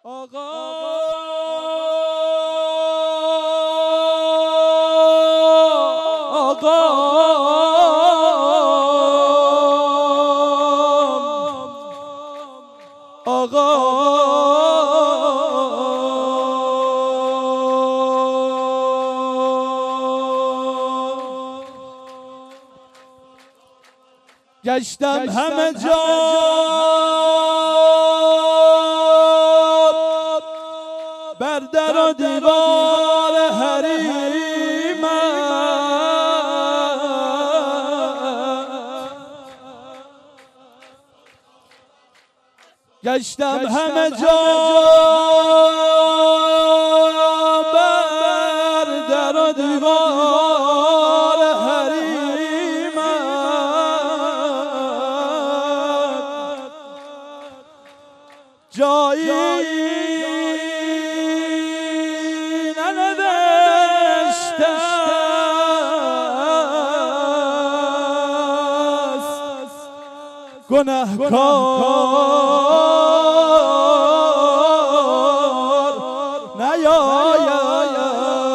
گشتم همه جا بر در و دیوار حریمت، گشتم همه جا بر در و دیوار حریمت، جایی ننوشته است گنهکار نیاید.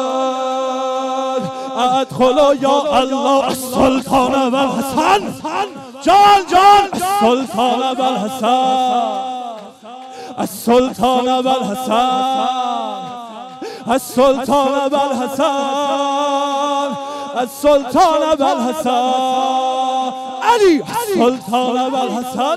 ادخلوا یا الله السلطان و الحسن، جان جان السلطان و الحسن، السلطان و الحسن، السلطان و الحسن، السلطان و الحسن، علی السلطان و الحسن.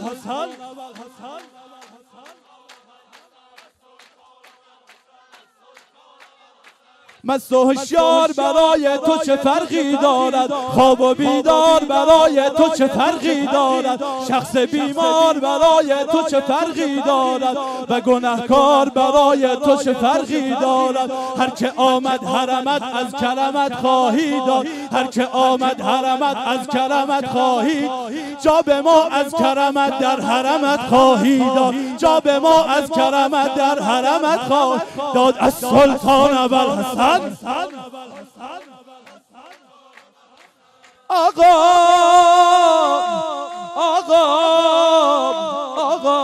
مست و هوشیار برای تو چه فرقی دارد، خواب و بیدار برای تو چه فرقی دارد، شخص بیمار برای تو چه فرقی دارد و گناهکار برای تو چه فرقی دارد. هر که آمد حرمت از کرمت خواهی داد، هر که آمد حرمت از کرمت خواهی، جا به ما از کرمت در حرمت خواهی داد، جا به ما از کرمت در حرمت خواهی داد. السلطان و الحسن. آقا آقا آقا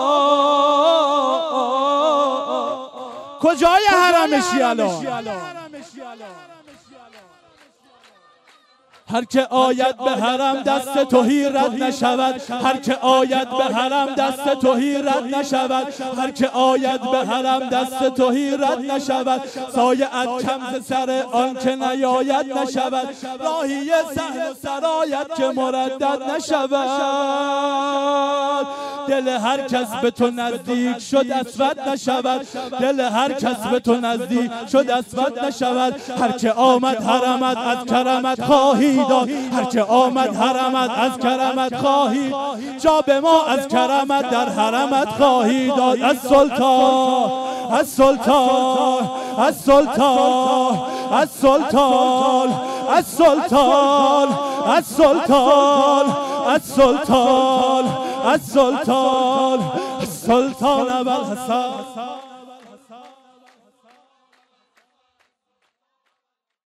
کجای حرمشی الان؟ هر که آید به حرم دست تهی رد نشود، هر که آید به حرم دست تهی رد نشود، هر که آید به حرم دست تهی رد نشود. سایه کم ز سر آن که نیاید نشود، راهی صحن و سرایت که مردد نشود. دل هر کس به تو نزدیک شد اسود نشود، دل هر کس به تو نزدیک شد اسود نشود. هر که آمد حرمت از کرمت خواهی داد، هر که آمد حرمت از کرمت خواهی، جا به ما از کرمت در حرمت خواهی داد. السلطان السلطان السلطان السلطان السلطان السلطان السلطان السلطان السلطان و الحسن.